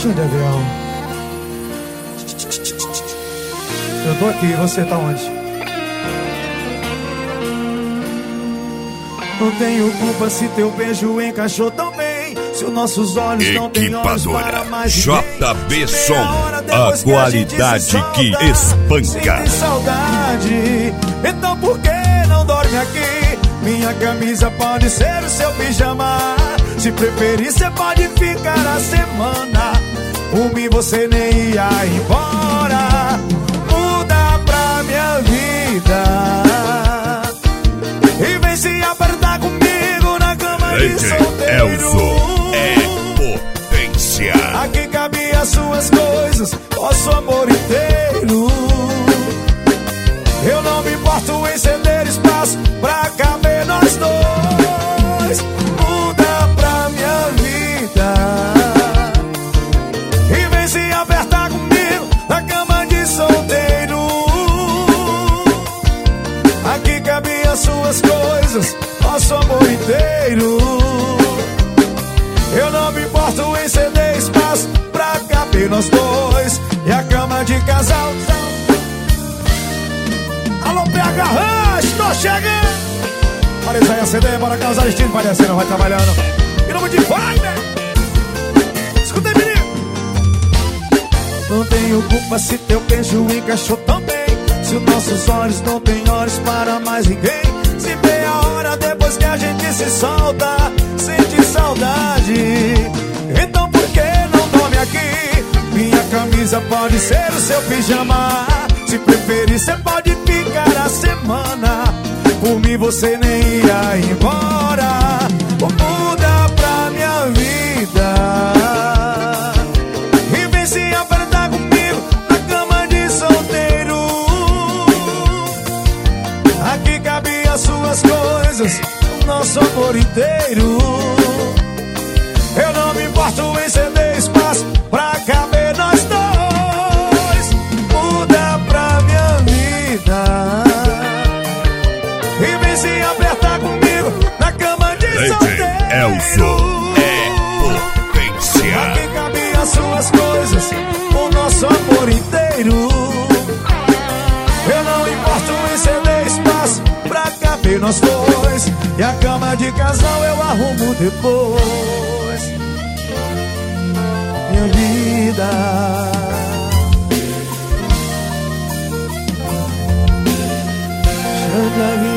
Sonho de avião. Eu tô aqui, você tá onde? Não tenho culpa se teu beijo encaixou tão bem. Se os nossos olhos não têm olhos para mais JB Som, a qualidade que espanca. Sinto saudade, então por que não dorme aqui? Minha camisa pode ser o seu pijama. Se preferir, você pode ficar a semana. Por mim você nem ia embora. Muda pra minha vida e vem se apertar comigo na cama de solteiro. Elzo é potência. Aqui cabe as suas coisas, nosso amor inteiro. Eu não me importo em ceder espaço pra caber nós dois. Muda pra minha vida e vem se apertar comigo na cama de solteiro. Aqui cabe as suas coisas, nosso amor inteiro. Eu não me importo em ceder espaço pra caber nós dois. E a cama de casal. Alô, PH Rush, tô chegando. Para isso aí, CD, bora causar estilo. Vai descendo, vai trabalhando. E nome de vai, né? Escuta aí, menino. Não tenho culpa se teu beijo encaixou tão bem. Se os nossos olhos não têm olhos para mais ninguém. Se meia hora depois que a gente se solta, sente saudade. Então por que não dorme aqui? Minha camisa pode ser o seu pijama. Se preferir, você pode ficar a semana. Por mim você nem ia embora. Muda pra minha vida e vem se apertar comigo na cama de solteiro. Aqui cabe as suas coisas, o nosso amor inteiro. Eu não me importo em ceder espaço pra caber nós dois. Muda pra minha vida e vem se apertar comigo na cama de solteiro. Elzo é potência. Aqui cabe as suas coisas, o nosso amor inteiro. Eu não importo em ceder espaço pra caber nós dois. E a cama de casal eu arrumo depois. Minha vida. Chama